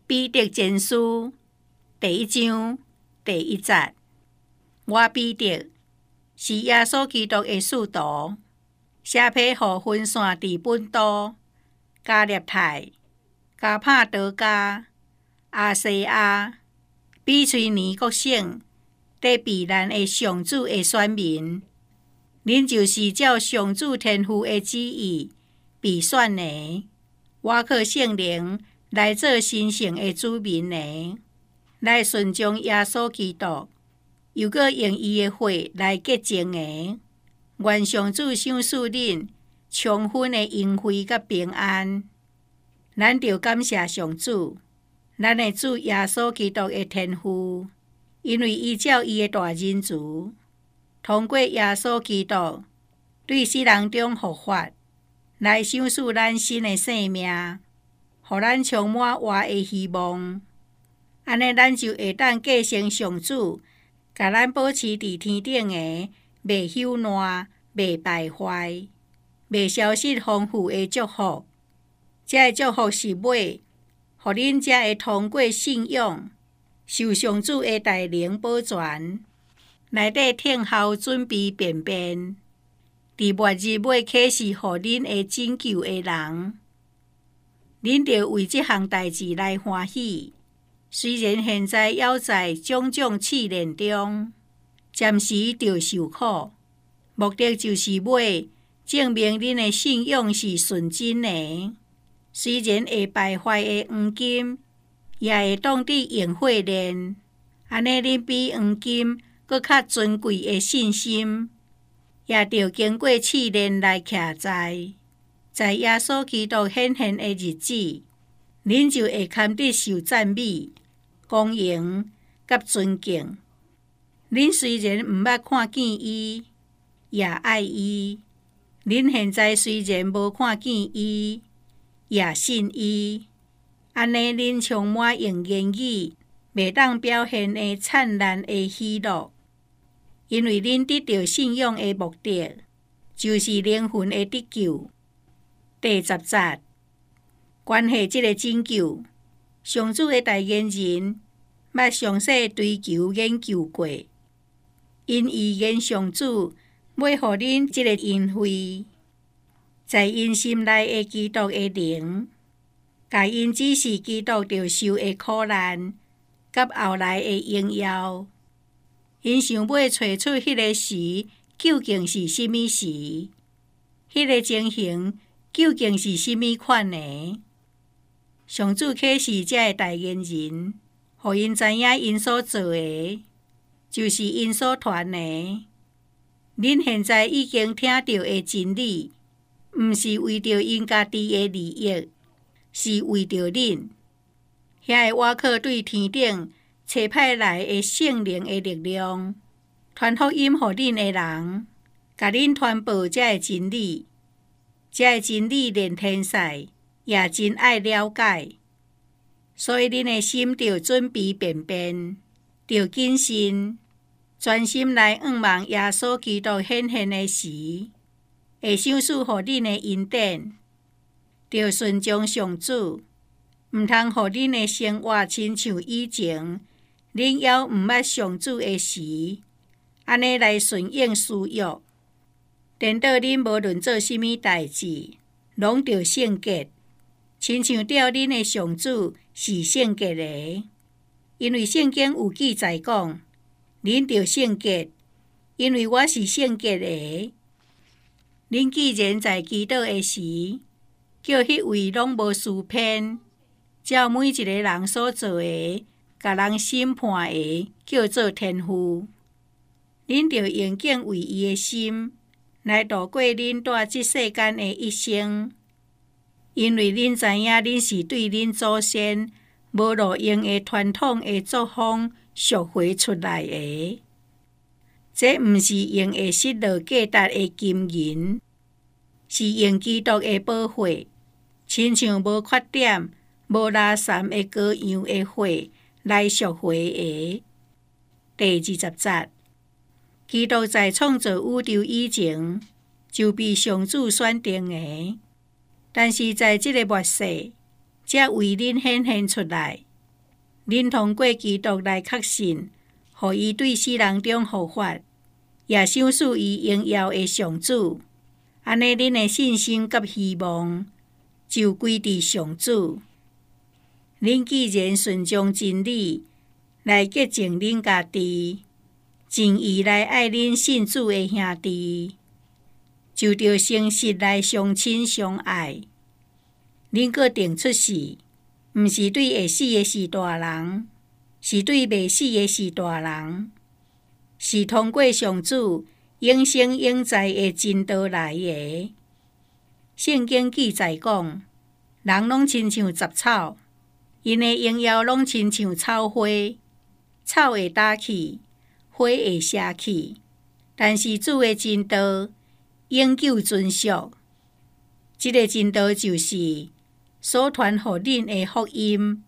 彼得前书第1章第1节。我彼得是耶稣基督的使徒，写批予分散伫本都、加勒泰、加帕多家、亞西亞、比崔尼各省得避難的上主的選民。恁就是照上主天父的旨意被選的，我靠聖靈來做神聖的子民的，來順從耶穌基督，又閣用伊的血來潔淨的。願上主賞賜恁充分的恩惠甲平安。咱着感謝上主，咱的主耶穌基督的天父，因為依照伊的大仁慈，通過耶穌基督對死人中復活，來賞賜咱新的生命，予咱充滿活的希望。安尼咱就會當繼承上主，甲咱保持佇天頂的袂朽爛、袂敗壞、袂消失豐富的祝福。這祝福是尾，予恁才會通過信仰，受上主的大能保全，內底聽候準備便便，佇末日尾啟示予恁的拯救的人。恁着為這項代志來歡喜，雖然現在猶在種種試煉中，暫時着受苦，目的就是要證明恁的信仰是純真的。雖然會敗壞的黃金，也會當佇用火煉，安尼恁比黃金閣較尊貴的信心，也着經過試煉來徛在耶穌基督顯現的日子，恁就會堪得受讚美、光榮甲尊敬。恁雖然毋捌看見伊，也愛伊；恁現在雖然無看見伊，也信伊。安尼恁充滿用言語袂當表現的燦爛的喜樂，因為恁得到信仰的目的，就是靈魂的得救。第10節，關係這個拯救，上主的代言人捌詳細追求研究過，因預言上主要予恁這個恩惠，在因心內的基督的靈，甲因指示基督着受的苦難，甲後來的榮耀。因想要找出迄個時究竟是什麼時，迄個情形究竟是什麼款的。上主啟示這個代言人，予因知影因所做的，就是因所傳的。恁現在已經聽到的真理，毋是為着因家己的利益，是為着恁。遐會倚靠對天頂差派來的聖靈的力量，傳福音予恁的人，甲恁傳播這個真理。這個真理連天使也真愛了解，所以恁的心着準備便便，着謹慎，專心來仰望耶穌基督顯現的時，會賞賜予恁的恩典，着順從上主，毋通予恁的生活親像以前恁猶毋捌上主的時，安尼來順應私欲。顛倒恁無論做什麼代志，攏着聖潔，親像着恁的上主是聖潔的。因為聖經有記載講，恁着聖潔，因為我是聖潔的。恁既然在祈禱的時，叫迄位攏無私偏，照每一個人所做的，甲人審判的，叫做天父。恁着用敬畏伊的心，來度過恁在這世間的一生，因為恁知影恁是對恁祖先無路用的傳統的作風贖回出來的。這毋是用的失落價值的金銀，是用基督的寶血，親像無缺點、無垃圾的羔羊的血來贖回的。第20節。基督在創造宇宙以前就被上主選定的，但是在這個末世才為恁顯現出來。 恁通过基督来确信，互伊对死人中复活，也相信伊荣耀的上主。安尼，恁的信心甲希望就归伫上主。恁既然顺从真理来洁净恁家己，尽意来爱恁信主的兄弟，就着诚实来相亲相爱。恁阁定出誓，毋是对会死的是大人，是对未死的是大人，是通过上主永生永在的真道来的。圣经记载讲，人拢亲像杂草，因的荣耀拢亲像草花，草会打去，花会谢去，但是主的真道永久存续。这个真道就是所传予恁的福音，